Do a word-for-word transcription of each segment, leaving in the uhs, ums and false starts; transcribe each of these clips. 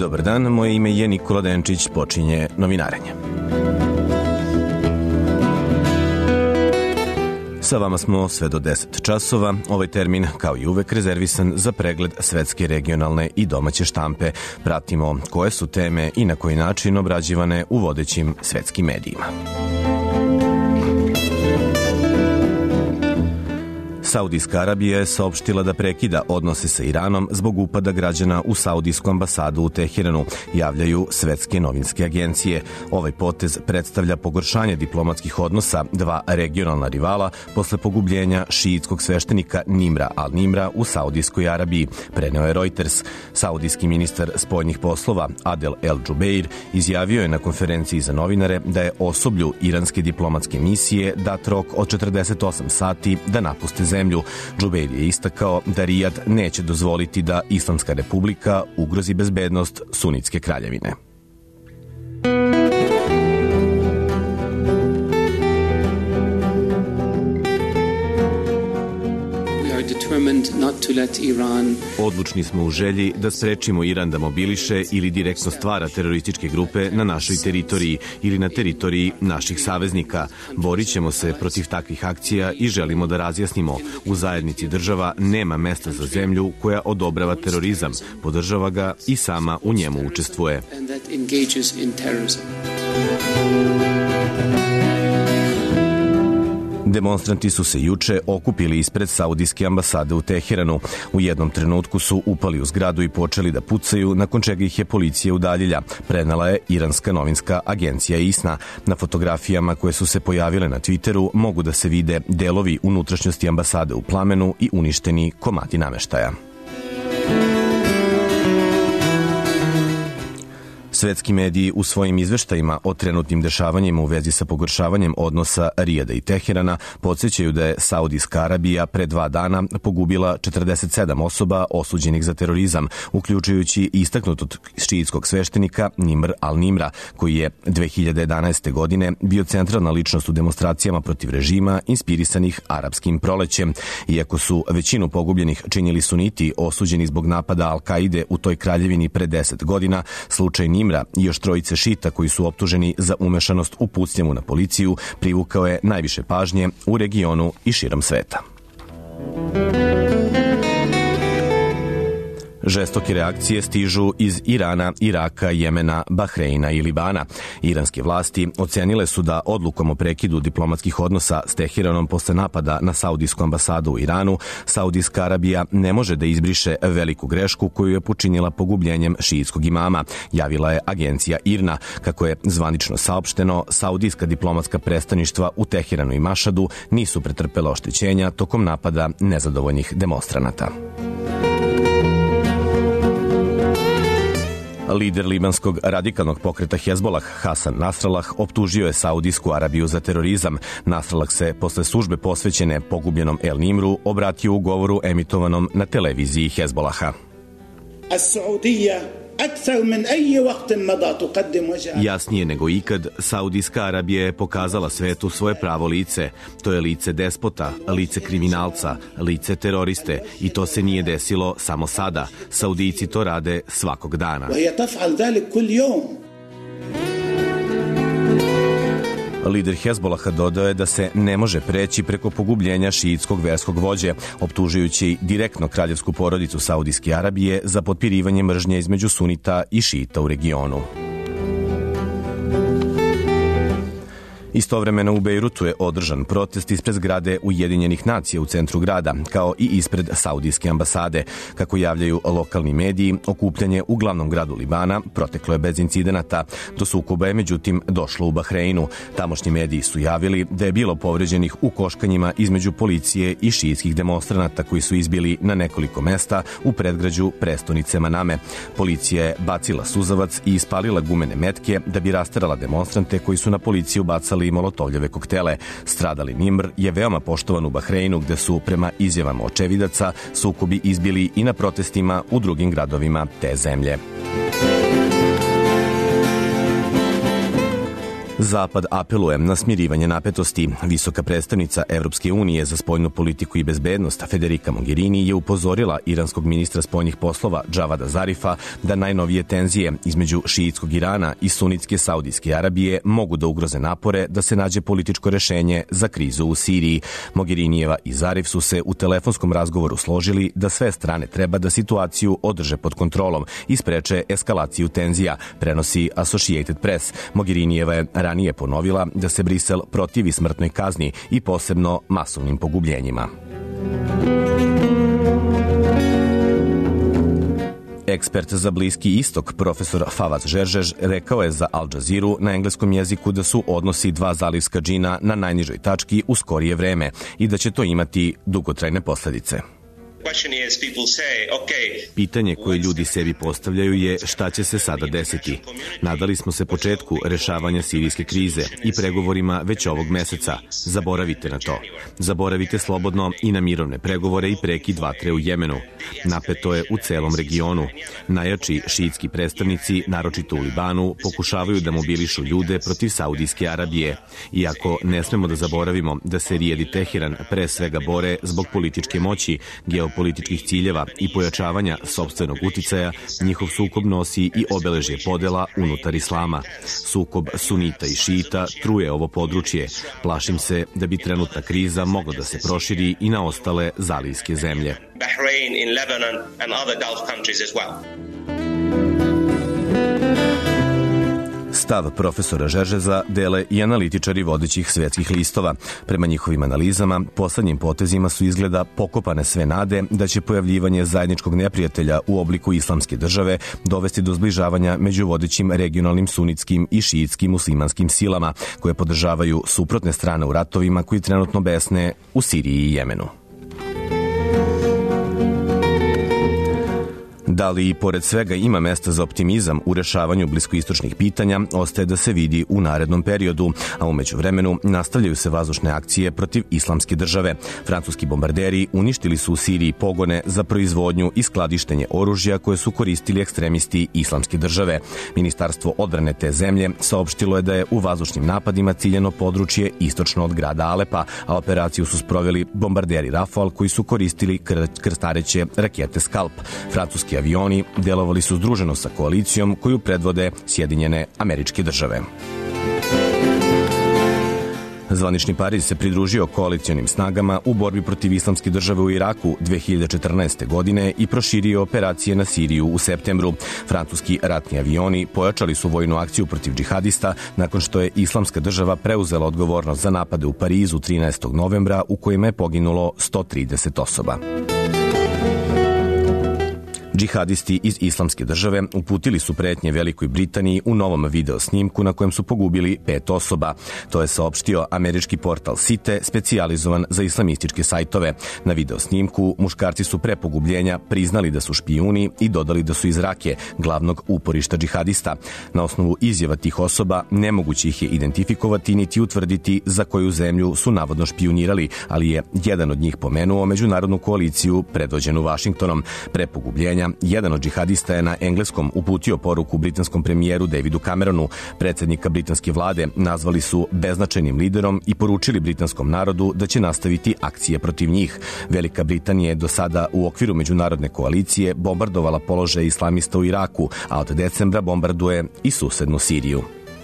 Dobar dan, moje ime je Nikola Denčić, počinje novinarenje. Sa vama smo sve do deset časova. Ovaj termin, kao i uvek, rezervisan za pregled svetske, regionalne i domaće štampe. Pratimo koje su teme i na koji način obrađivane u vodećim svetskim medijima. Saudijska Arabija je saopštila da prekida odnose sa Iranom zbog upada građana u Saudijsku ambasadu u Teheranu, javljaju svetske novinske agencije. Ovaj potez predstavlja pogoršanje diplomatskih odnosa dva regionalna rivala posle pogubljenja šiitskog sveštenika Nimra al-Nimra u Saudijskoj Arabiji, preneo je Reuters. Saudijski ministar spoljnih poslova Adel El-Džubeir izjavio je na konferenciji za novinare da je osoblju iranske diplomatske misije dat rok od četrdeset osam sati da napuste zemlju. Džubeir je istakao da Rijad neće dozvoliti da Islamska republika ugrozi bezbednost sunitske kraljevine. Odlučni smo u želji da sprečimo Iran da mobiliše ili direktno stvara terorističke grupe na našoj teritoriji ili na teritoriji naših saveznika. Borit ćemo se protiv takvih akcija i želimo da razjasnimo. U zajednici država nema mesta za zemlju koja odobrava terorizam, podržava ga i sama u njemu učestvuje. Demonstranti su se juče okupili ispred Saudijske ambasade u Teheranu. U jednom trenutku su upali u zgradu i počeli da pucaju, nakon čega ih je policija udaljila, prenela je iranska novinska agencija ISNA. Na fotografijama koje su se pojavile na Twitteru mogu da se vide delovi unutrašnjosti ambasade u plamenu i uništeni komadi nameštaja. Svetski mediji u svojim izveštajima o trenutnim dešavanjima u vezi sa pogoršavanjem odnosa Rijada i Teherana podsećaju da je Saudijska Arabija pre dva dana pogubila četrdeset sedam osoba osuđenih za terorizam, uključujući istaknutog šiitskog sveštenika Nimr al-Nimra, koji je dve hiljade jedanaeste. godine bio centralna ličnost u demonstracijama protiv režima inspirisanih arapskim prolećem. Iako su većinu pogubljenih činili suniti osuđeni zbog napada Al-Kaide u toj kraljevini pre deset godina, slučaj Nimra i još trojice šita koji su optuženi za umešanost u pucnjavu na policiju privukao je najviše pažnje u regionu i širom sveta. Žestoke reakcije stižu iz Irana, Iraka, Jemena, Bahreina i Libana. Iranske vlasti ocenile su da odlukom o prekidu diplomatskih odnosa s Teheranom posle napada na Saudijsku ambasadu u Iranu, Saudijska Arabija ne može da izbriše veliku grešku koju je počinila pogubljenjem šiitskog imama, javila je agencija IRNA. Kako je zvanično saopšteno, saudijska diplomatska predstavništva u Teheranu i Mašadu nisu pretrpela oštećenja tokom napada nezadovoljnih demonstranata. Lider libanskog radikalnog pokreta Hezbolah Hasan Nasrallah optužio je Saudijsku Arabiju za terorizam. Nasrallah se posle službe posvećene pogubljenom El Nimru obratio u govoru emitovanom na televiziji Hezbolaha. Jasnije nego ikad, Saudijska Arabija je pokazala svetu svoje pravo lice. To je lice despota, lice kriminalca, lice teroriste i to se nije desilo samo sada. Saudijci to rade svakog dana. Lider Hezbolaha dodao je da se ne može preći preko pogubljenja šiitskog verskog vođe, optužujući direktno kraljevsku porodicu Saudijske Arabije za potpirivanje mržnje između sunita i šiita u regionu. Istovremeno u Bejrutu je održan protest ispred zgrade Ujedinjenih nacija u centru grada, kao i ispred Saudijske ambasade. Kako javljaju lokalni mediji, okupljanje u glavnom gradu Libana proteklo je bez incidenata. Do sukoba je međutim došlo u Bahreinu. Tamošnji mediji su javili da je bilo povređenih u koškanjima između policije i šiitskih demonstranata koji su izbili na nekoliko mesta u predgrađu prestonice Maname. Policija je bacila suzavac i ispalila gumene metke da bi rasterala demonstrante koji su na policiju bacali i molotovljeve koktele. Stradali Nimr je veoma poštovan u Bahreinu, gde su prema izjavama očevidaca sukobi izbili i na protestima u drugim gradovima te zemlje. Zapad apeluje na smirivanje napetosti. Visoka predstavnica Evropske unije za spoljnu politiku i bezbednost Federica Mogherini je upozorila iranskog ministra spoljnih poslova Džavada Zarifa da najnovije tenzije između šiitskog Irana i sunitske Saudijske Arabije mogu da ugroze napore da se nađe političko rešenje za krizu u Siriji. Mogherinijeva i Zarif su se u telefonskom razgovoru složili da sve strane treba da situaciju održe pod kontrolom i spreče eskalaciju tenzija, prenosi Associated Press. Mogherinijeva je ranije ponovila da se Brisel protivi smrtnoj kazni i posebno masovnim pogubljenjima. Ekspert za Bliski istok, profesor Fawaz Gergeš, rekao je za Al Jazeeru na engleskom jeziku da su odnosi dva zalivska džina na najnižoj tački u skorije vreme i da će to imati dugotrajne posledice. Pitanje koje ljudi sebi postavljaju je šta će se sada desiti. Nadali smo se početku rešavanja sirijske krize i pregovorima već ovog meseca. Zaboravite na to. Zaboravite slobodno i na mirovne pregovore i prekid vatre u Jemenu. Napeto je u celom regionu. Najjači šiitski predstavnici, naročito u Libanu, pokušavaju da mobilišu ljude protiv Saudijske Arabije. Iako ne smemo da zaboravimo da se Rijad i Teheran pre svega bore zbog političke moći, geopolitičkih ciljeva i pojačavanja sopstvenog uticaja, njihov sukob nosi i obeležje podela unutar islama. Sukob sunita i šiita truje ovo područje. Plašim se da bi trenutna kriza mogla da se proširi i na ostale zalijske zemlje. Bahrain, in Lebanon and other Gulf countries as well. Stav profesora Žeržeza dele i analitičari vodećih svetskih listova. Prema njihovim analizama, poslednjim potezima su izgleda pokopane sve nade da će pojavljivanje zajedničkog neprijatelja u obliku islamske države dovesti do zbližavanja među vodećim regionalnim sunitskim i šiitskim muslimanskim silama koje podržavaju suprotne strane u ratovima koji trenutno besne u Siriji i Jemenu. Da li i pored svega ima mesta za optimizam u rešavanju bliskoistočnih pitanja, ostaje da se vidi u narednom periodu, a umeđu vremenu nastavljaju se vazdušne akcije protiv islamske države. Francuski bombarderi uništili su u Siriji pogone za proizvodnju i skladištenje oružja koje su koristili ekstremisti islamske države. Ministarstvo odbrane te zemlje saopštilo je da je u vazdušnim napadima ciljeno područje istočno od grada Alepa, a operaciju su sproveli bombarderi Rafale koji su koristili kr- krstareće rakete Scalp. Francuski avioni delovali su združeno sa koalicijom koju predvode Sjedinjene Američke Države. Zvanični Pariz se pridružio koalicionim snagama u borbi protiv islamske države u Iraku dve hiljade četrnaeste. godine i proširio operacije na Siriju u septembru. Francuski ratni avioni pojačali su vojnu akciju protiv džihadista nakon što je islamska država preuzela odgovornost za napade u Parizu trinaestog novembra u kojima je poginulo sto trideset osoba. Džihadisti iz islamske države uputili su pretnje Velikoj Britaniji u novom video snimku na kojem su pogubili pet osoba. To je saopštio američki portal Site, specijalizovan za islamističke sajtove. Na video snimku muškarci su pre pogubljenja priznali da su špijuni i dodali da su iz Rake, glavnog uporišta džihadista. Na osnovu izjava tih osoba nemoguće ih je identifikovati niti utvrditi za koju zemlju su navodno špijunirali, ali je jedan od njih pomenuo međunarodnu koaliciju predvođenu Vašingtonom. Pre pogubljenja jedan od džihadista je na engleskom uputio poruku britanskom premijeru Davidu Cameronu. Predsednika britanske vlade nazvali su beznačajnim liderom i poručili britanskom narodu da će nastaviti akcije protiv njih. Velika Britanija je do sada u okviru međunarodne koalicije bombardovala položaje islamista u Iraku, a od decembra bombarduje i susednu Siriju.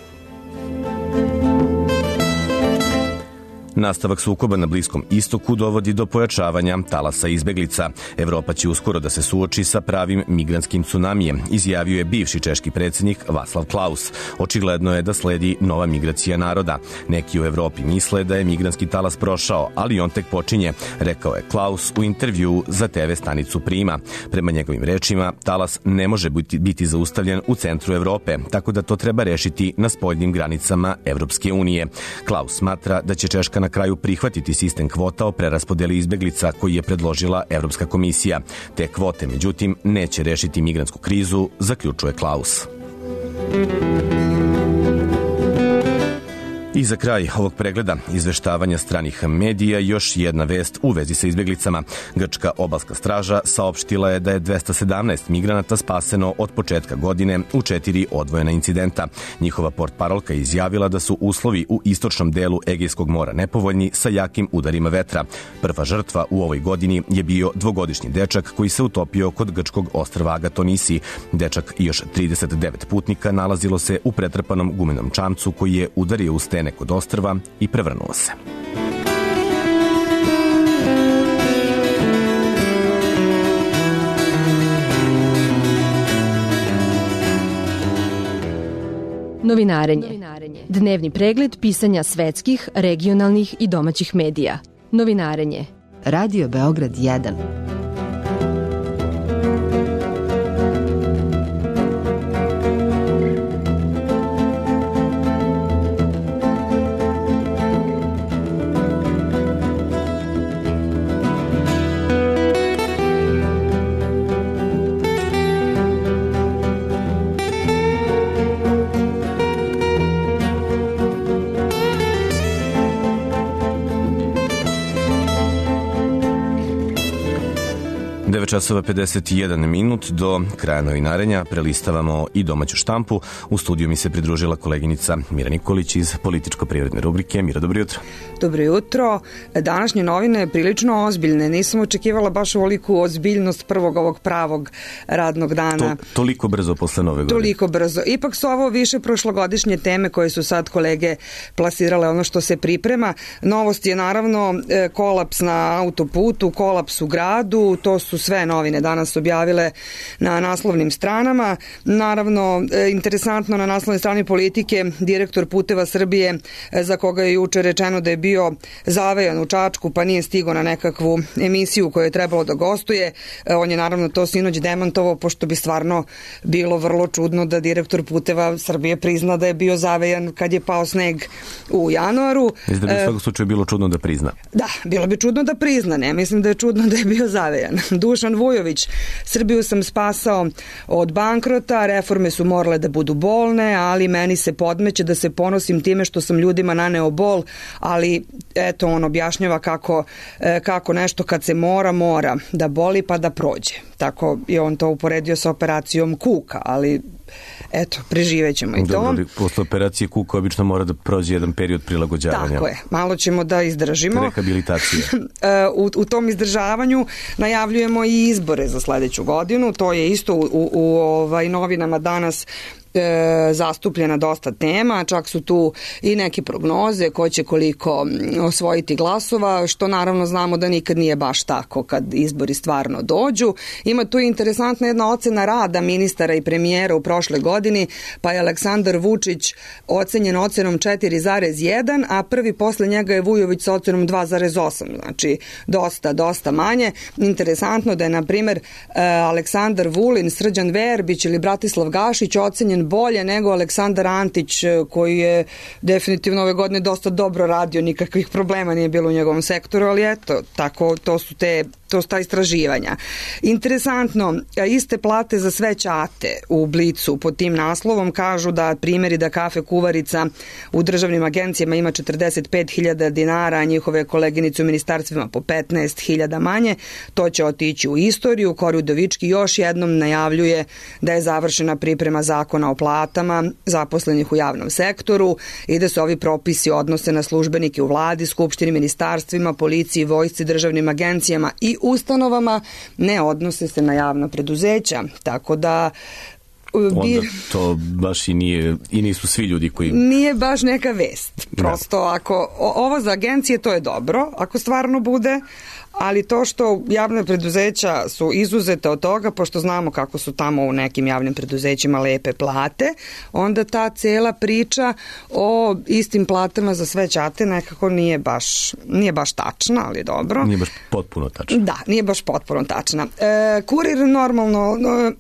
Nastavak sukoba na Bliskom istoku dovodi do pojačavanja talasa izbeglica. Evropa će uskoro da se suoči sa pravim migrantskim tsunamijem, izjavio je bivši češki predsjednik Václav Klaus. Očigledno je da sledi nova migracija naroda. Neki u Evropi misle da je migrantski talas prošao, ali on tek počinje, rekao je Klaus u intervjuu za te ve stanicu Prima. Prema njegovim rečima, talas ne može biti, biti zaustavljen u centru Evrope, tako da to treba rešiti na spoljnim granicama Evropske unije. Klaus smatra da će Češka na kraju prihvatiti sistem kvota o preraspodeli izbeglica koji je predložila Evropska komisija. Te kvote, međutim, neće rešiti migrantsku krizu, zaključuje Klaus. I za kraj ovog pregleda izveštavanja stranih medija još jedna vest u vezi sa izbjeglicama. Grčka obalska straža saopštila je da je dvesta sedamnaest migranata spaseno od početka godine u četiri odvojena incidenta. Njihova portparolka je izjavila da su uslovi u istočnom delu Egejskog mora nepovoljni sa jakim udarima vetra. Prva žrtva u ovoj godini je bio dvogodišnji dečak koji se utopio kod grčkog ostrva Agatonisi. Dečak i još trideset devet putnika nalazilo se u pretrpanom gumenom čamcu koji je udario u stene kod ostrva i prevrnuo se. Novinarenje. Dnevni pregled pisanja svetskih, regionalnih i domaćih medija. Novinarenje. Radio Beograd jedan. devet časova pedeset jedan minut do kraja novinarenja prelistavamo i domaću štampu. U studiju mi se pridružila koleginica Mira Nikolić iz političko-privredne rubrike. Mira, dobro jutro. Dobro jutro. Današnje novine prilično ozbiljne. Nisam očekivala baš ovoliku ozbiljnost prvog ovog pravog radnog dana. To, toliko brzo posle nove godine. Toliko brzo. Ipak su ovo više prošlogodišnje teme koje su sad kolege plasirale ono što se priprema. Novost je naravno kolaps na autoputu, kolaps u gradu. To su sve novine danas objavile na naslovnim stranama. Naravno, interesantno na naslovnoj strani Politike, direktor Puteva Srbije, za koga je juče rečeno da je bio zavejan u Čačku pa nije stigao na nekakvu emisiju koju je trebalo da gostuje. On je naravno to sinoć demantovao, pošto bi stvarno bilo vrlo čudno da direktor Puteva Srbije prizna da je bio zavejan kad je pao sneg u januaru. Mislim da bi u svakog slučaju bilo čudno da prizna. Da, bilo bi čudno da prizna, ne mislim da je čudno da je bio zavejan. Dušan Vujović, Srbiju sam spasao od bankrota, reforme su morale da budu bolne, ali meni se podmeće da se ponosim time što sam ljudima naneo bol, ali eto on objašnjava kako, kako nešto kad se mora, mora da boli pa da prođe. Tako je on to uporedio sa operacijom kuka, ali eto, preživećemo i to. Dobro, posle operacije kuka obično mora da prođe jedan period prilagođavanja. Tako je, malo ćemo da izdržimo. Rehabilitacije. u, u tom izdržavanju najavljujemo i izbore za sledeću godinu. To je isto u, u, u ovaj, novinama danas E, zastupljena dosta tema, čak su tu i neke prognoze ko će koliko osvojiti glasova, što naravno znamo da nikad nije baš tako kad izbori stvarno dođu. Ima tu interesantna jedna ocena rada ministara i premijera u prošle godini, pa je Aleksandar Vučić ocenjen ocenom četiri zarez jedan, a prvi posle njega je Vujović sa ocenom dva zarez osam, znači dosta, dosta manje. Interesantno da je, na primer, Aleksandar Vulin, Srđan Verbić ili Bratislav Gašić ocenjen bolje nego Aleksandar Antić, koji je definitivno ove godine dosta dobro radio, nikakvih problema nije bilo u njegovom sektoru, ali eto, tako, to su te to su ta istraživanja. Interesantno, iste plate za sve ćate u Blicu pod tim naslovom kažu da primjeri da kafe kuvarica u državnim agencijama ima četrdeset pet hiljada dinara, a njihove koleginice u ministarstvima po petnaest hiljada manje. To će otići u istoriju. Kori Udovički još jednom najavljuje da je završena priprema zakona o platama zaposlenih u javnom sektoru i da se ovi propisi odnose na službenike u vladi, skupštini, ministarstvima, policiji, vojsci, državnim agencijama i ustanovama, ne odnose se na javna preduzeća. Tako da onda to baš i nije i nisu svi ljudi koji... Nije baš neka vest. Prosto ako ovo za agencije to je dobro, ako stvarno bude, ali to što javne preduzeća su izuzete od toga, pošto znamo kako su tamo u nekim javnim preduzećima lepe plate, onda ta cela priča o istim platama za sve ćate nekako nije baš, nije baš tačna, ali dobro. Nije baš potpuno tačna. Da, nije baš potpuno tačna. E, kurir normalno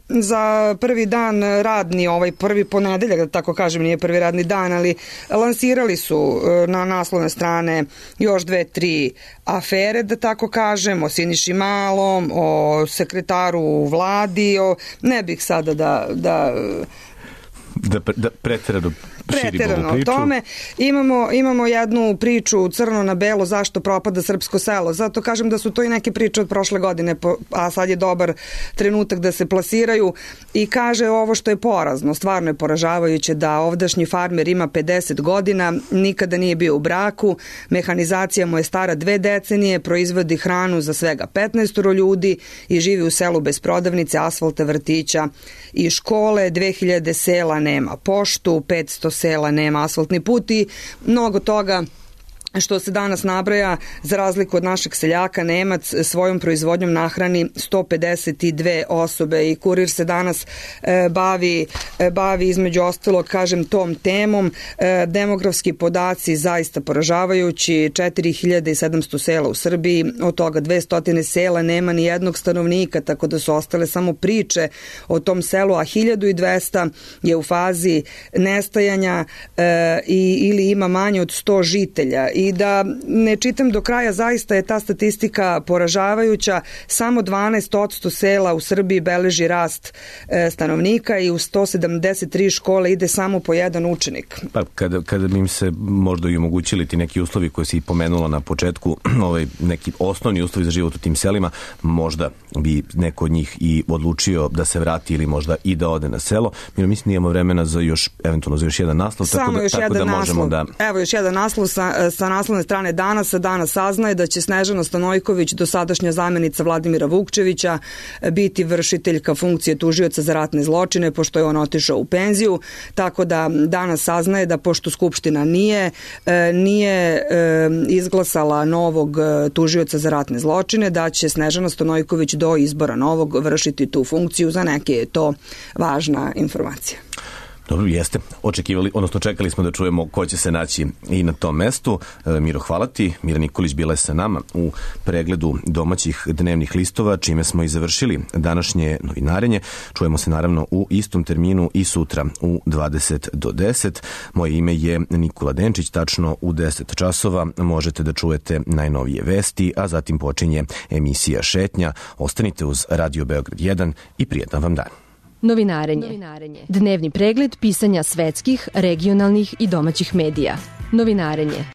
za prvi dan radni, ovaj prvi ponedeljak, da tako kažem, nije prvi radni dan, ali lansirali su na naslovne strane još dve, tri afere, da tako kažem, o Siniši Malom, o sekretaru u vladi, o, ne bih sada da... da Da, da preterano preterano o tome. Imamo, imamo jednu priču crno na belo zašto propada srpsko selo. Zato kažem da su to i neke priče od prošle godine, a sad je dobar trenutak da se plasiraju i kaže ovo što je porazno. Stvarno je poražavajuće da ovdašnji farmer ima pedeset godina, nikada nije bio u braku, mehanizacija mu je stara dve decenije, proizvodi hranu za svega petnaest ljudi i živi u selu bez prodavnice, asfalta, vrtića i škole. dve hiljade sela nema poštu, petsto sela nema asfaltni put i mnogo toga što se danas nabraja, za razliku od našeg seljaka, Nemac svojom proizvodnjom nahrani sto pedeset dve osobe i Kurir se danas e, bavi, e, bavi između ostalog, kažem, tom temom. E, demografski podaci zaista poražavajući, četiri hiljade sedamsto sela u Srbiji, od toga dvesta sela nema ni jednog stanovnika, tako da su ostale samo priče o tom selu, a hiljadu dvesta je u fazi nestajanja e, i, ili ima manje od sto žitelja. I da ne čitam do kraja, zaista je ta statistika poražavajuća. Samo dvanaest posto sela u Srbiji beleži rast e, stanovnika i u sto sedamdeset tri škole ide samo po jedan učenik. Pa kada, kada bi im se možda i omogućili ti neki uslovi koje si pomenula na početku, ovaj, neki osnovni uslovi za život u tim selima, možda bi neko od njih i odlučio da se vrati ili možda i da ode na selo. Mi mislim da imamo vremena za još, eventualno za još jedan naslov, samo tako da, još tako jedan da možemo naslov. da... Evo još jedan naslov sa, sa naslovne strane Danasa. Danas saznaje da će Snežana Stanojković, dosadašnja zamenica Vladimira Vukčevića, biti vršiteljka funkcije tužioca za ratne zločine, pošto je on otišao u penziju, tako da danas saznaje da pošto Skupština nije, nije izglasala novog tužioca za ratne zločine, da će Snežana Stanojković do izbora novog vršiti tu funkciju. Za neke je to važna informacija. Dobro, jeste. Očekivali, odnosno čekali smo da čujemo ko će se naći i na tom mestu. Miro, hvala ti. Mira Nikolić bila je sa nama u pregledu domaćih dnevnih listova, čime smo i završili današnje novinarenje. Čujemo se naravno u istom terminu i sutra u dvadeset do deset. Moje ime je Nikola Denčić, tačno u deset časova možete da čujete najnovije vesti, a zatim počinje emisija Šetnja. Ostanite uz Radio Beograd jedan i prijetan vam dan. Novinarenje. Novinarenje. Dnevni pregled pisanja svetskih, regionalnih i domaćih medija. Novinarenje.